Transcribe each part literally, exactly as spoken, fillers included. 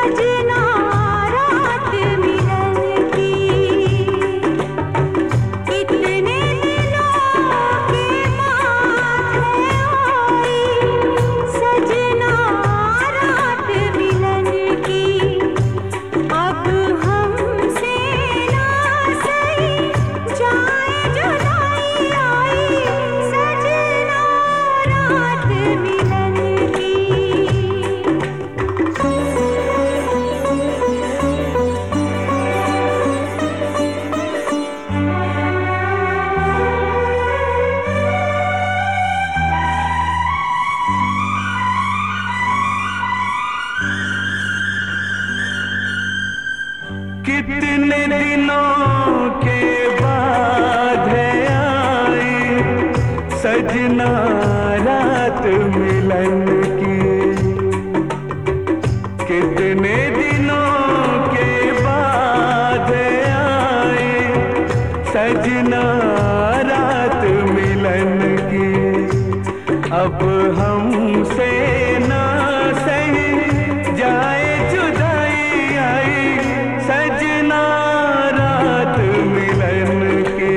कितने दिनों के बाद है आई सजना रात मिलन की। कितने दिनों के बाद है आई सजना रात मिलन की। अब हमसे ना सही जाए जुदाई आई सजना रात मिलन की।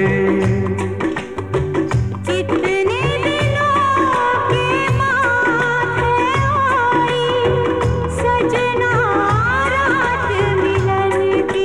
कितने दिनों के बाद है आई सजना रात मिलन की।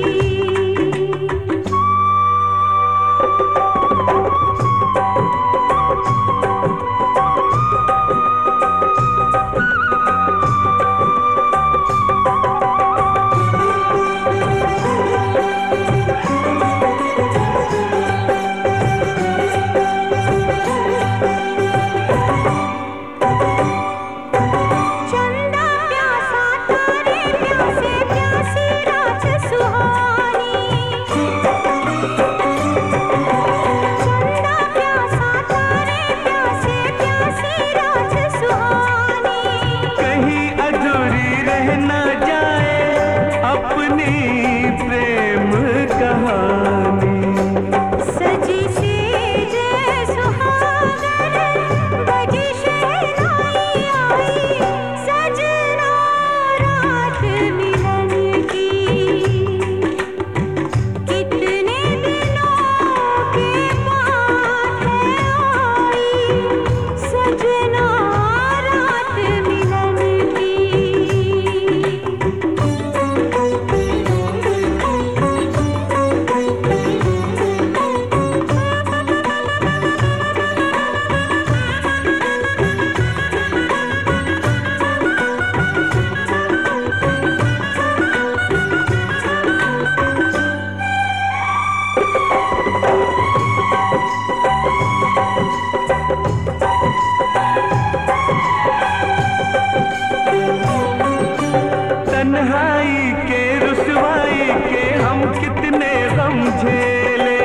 तन्हाई के रुसवाई के हम कितने गम झेले।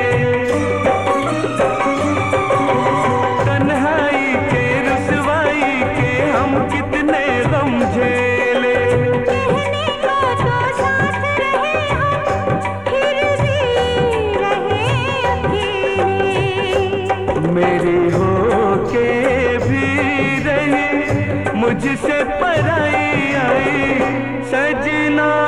तन्हाई के रुसवाई के हम कितने गम झेले। कहने को तो साथ रहे हम फिर भी रहे अकेले। मेरी हो के भी रही मुझसे पराई आई सजना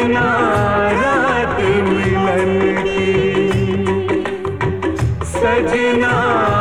सजना रात मिलन की, सजना